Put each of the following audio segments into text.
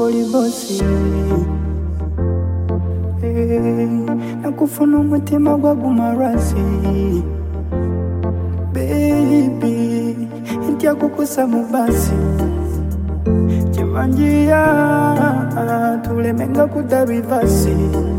poli bosi. Nakufuna umutima gwagumarazi. Baby, intya kukusa mubasi. Chivanjia, tulemenga kudabivasi.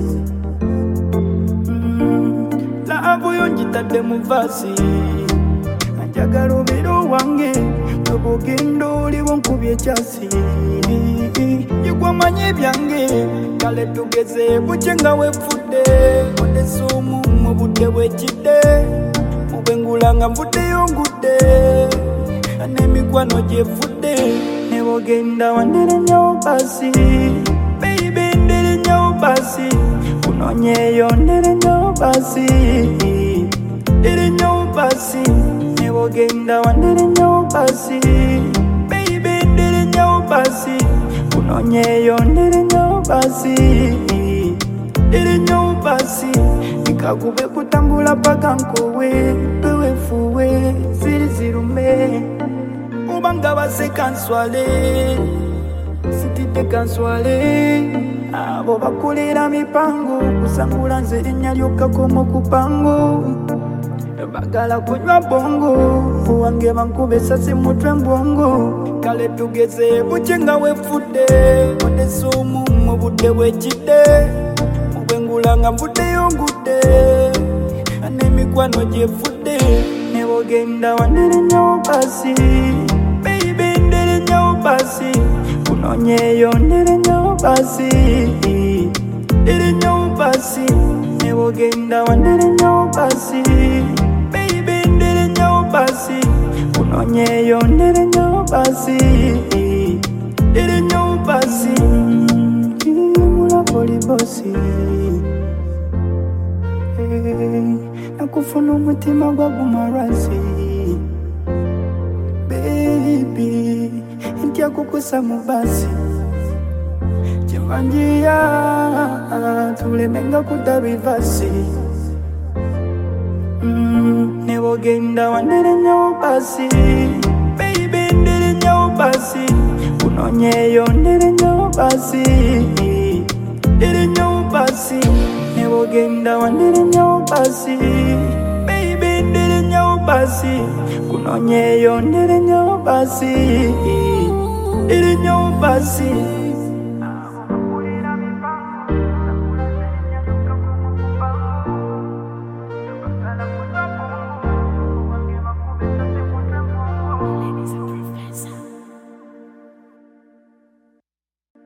Laavu yonjitadde muvasi. Njagala obeera wange obugendo oliwo nkubye ekyasi. Yegwamanye ebyange kale tugeze bukye nga wefudde. Odesuumu mu budde bwekidde mubwengula nga nvuddeyo ngudde n'emikwano gyefudde. Ne bwogenda wanderenyawo basi. Baby nderenyawo basi. Kunoonyeeyo nderenyawo basi. Nderenyawo basi. Ne bwogenda wanderenyawo basi. Baby nderenyawo basi. Kunoonyeeyo nderenyawo basi. Nderenyawo basi. Nikakube kutambula paka nkowe. Wewefuwe ziri zirume. Ubanga baseka nswale. Sitidde kanswale. Abo bakolera mipango. Kusangula nze erinnya lyokkakomo ku pango. Bagala kunywa bongo. Wange bankube sasi mutwe mbwongo. Kale tugeze bukye nga wefudde. Odesuumu mu budde bwekidde mubwengula nga nvuddeyo ngudde n'emikwano gyefudde. Ne bwogenda wanderenyawo basi. Baby nderenyawo basi. Kunoonyeeyo nderenyawo basi. Nderenyawo basi. Ne bwogenda wanderenyawo basi. Baby nderenyawo basi. Kunoonyeeyo nderenyawo basi. Nderenyawo basi. Mula poli bosi. Nakufuna umutima gwagumarazi. Baby intya kukusa mubasi. Chivanjia tulemenga kudabivasi. Ne bwogenda wanderenyawo basi. Baby nderenyawo basi. Kunoonyeeyo nderenyawo basi. Nderenyawo basi. Ne bwogenda wanderenyawo basi. Baby nderenyawo basi. Kunoonyeeyo nderenyawo basi. Nderenyawo basi. Thank you.